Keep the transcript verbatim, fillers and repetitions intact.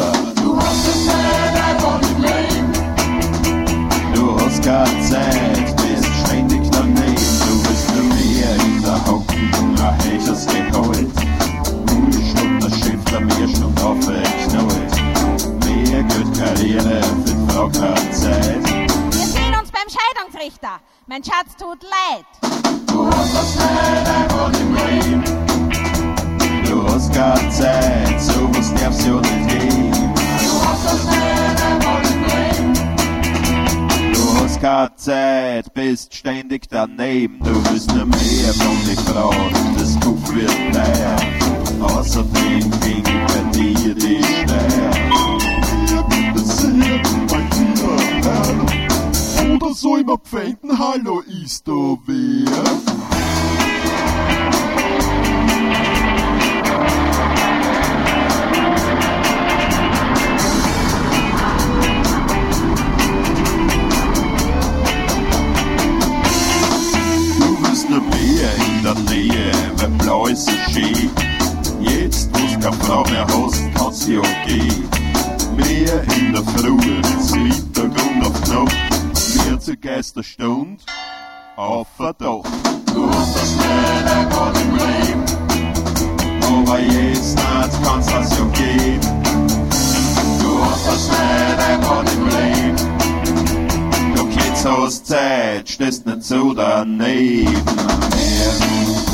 Bruder. Du hast es nicht einfach im Leben. Du hast keine Zeit, bist ständig daneben. Du bist nur mehr in der Hocken, ein heiches Gehalt. Null Stunden Schiff, der mehr Stunden aufgeknallt. Mehr Geld, Karriere, für Frau keine Zeit. Wir sehen uns beim Scheidungsrichter. Mein Schatz tut leid. Du hast das nicht einfach im Leben. Du hast keine Zeit, sowas darf's ja nicht geben. Du hast das nicht einfach im Leben. Du hast keine Zeit, bist ständig daneben. Du willst nur mehr von die Frau, das Buch wird teuer. Außerdem ging bei dir die Steuer. Das ist mein lieber Herr. Oder soll ich mir pfänden, hallo, ist da wer? In der Nähe, weil blau ist so schön. Jetzt, wo's keine Frau mehr hast, kann's ja gehen. Mehr in der Früh, zum Mittag und auf die Nacht. Mehr zur Geisterstund, auf Verdacht. Du hast das nicht einfach im Leben, aber jetzt nicht kann's das ja gehen. Du hast das nicht einfach im Leben. Doch jetzt hast Zeit, stehst nicht so daneben. Mehr